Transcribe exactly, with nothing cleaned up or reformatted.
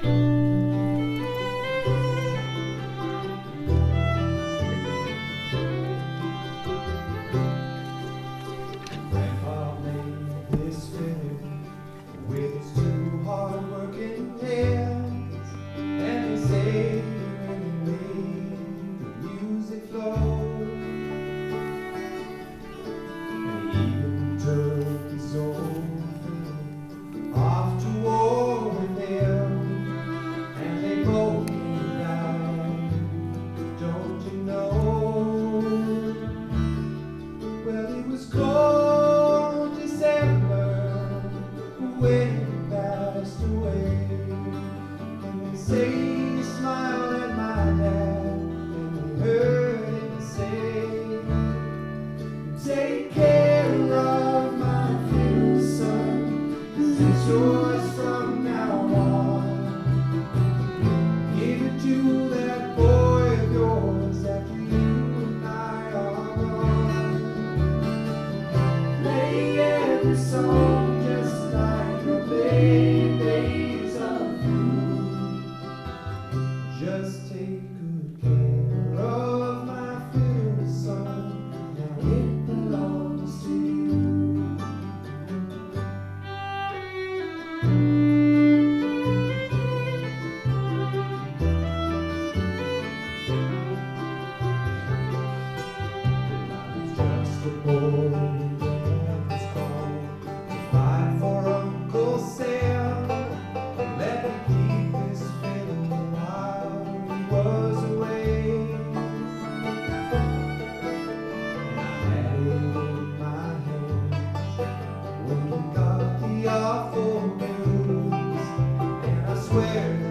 Grandpa made this fiddle with his two hard-working hands, and they say when he made the music flow. And he even took his old fiddle off to war with him, and they both came down, don't you know? Well, it was cold December when he passed away, and they say he smiled at my dad, and we heard him say, "Take care of my fiddle, son, 'cause it's yours from now on. Give it to that boy of yours after you and I are gone. Play every song just like the babies of you. Just take good care of my fiddle, son. Now it belongs to you." I was just a boy when was called to fight for Uncle Sam. Let me keep this fiddle while he was away. And I had it in my hand when we got the awful news, and I swear